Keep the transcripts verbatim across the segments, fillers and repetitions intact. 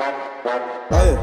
Aí,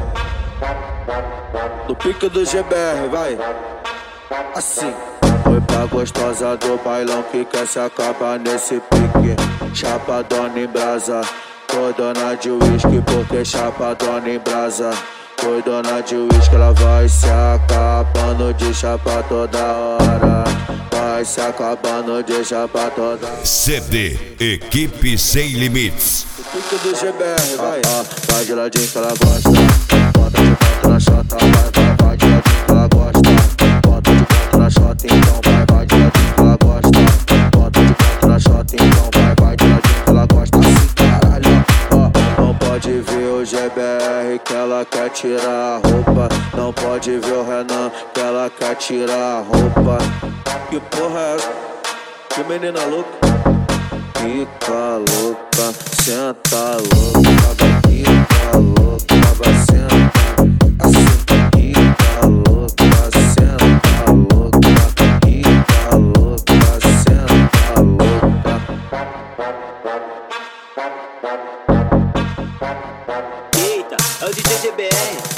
no pique do G B R, vai. Assim. Foi pra gostosa do bailão que quer se acabar nesse pique. Chapadona em brasa, foi dona de uísque porque chapadona em brasa. Foi dona de uísque, ela vai se acabando de chapa toda hora. Vai se acabando de chapa toda hora. C D Equipe Sem Limites. O pique do G B R, vai. Ah, ah, vai de ladinho que ela gosta. Bota de quatro na chota, vai, vai, vai de ladinho que ela gosta. Bota de quatro na chota, então vai, vai de ladinho que ela gosta. Bota de quatro na chota, então vai, vai de ladinho que ela gosta. Assim, caralho, ó. Não pode ver o G B R que ela quer tirar a roupa. Não pode ver o Renan que ela quer tirar a roupa. Que porra é essa? Que menina louca. Fica louca, senta louca, vai fica louca, vai sentar. Assim, fica louca, senta louca, fica louca, senta louca. Eita, é o D J G B R.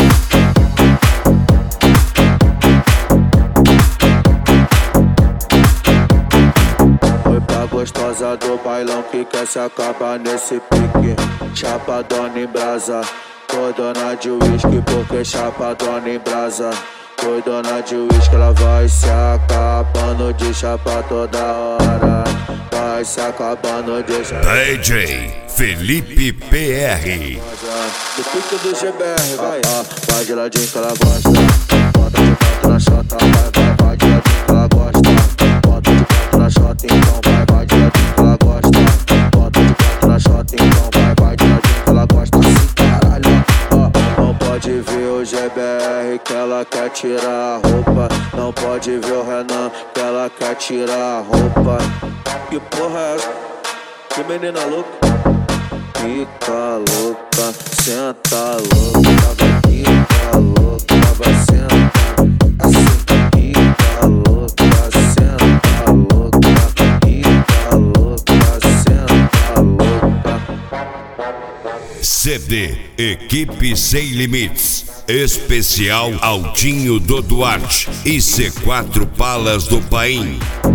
Gostosa do bailão que quer se acabar nesse pique. Chapadona em brasa, foi dona de uísque porque chapadona em brasa. Foi dona de uísque, ela vai se acabando de chapa toda hora. Vai se acabando de chapa. D J Felipe P R. Do pique do G B R, vai. Ah, ah, vai de ladinho que ela gosta. Bota de quatro na chota, vai, vai, vai de ladinho que ela gosta. Bota de quatro na chota, então vai, vai de ladinho que ela gosta. Bota de quatro na chota, então vai, vai de ladinho que ela gosta. Assim, caralho, ó. Não pode ver o G B R que ela quer tirar a roupa. Não pode ver o Renan que ela quer tirar a roupa. Que porra é essa? Que menina louca. Fica louca, senta louca, vai fica louca, vai sentar. Assim, fica louca, senta louca, fica louca, senta louca. C D Equipe Sem Limites. Especial Altinho do Duarte e C quatro Palas do Paim.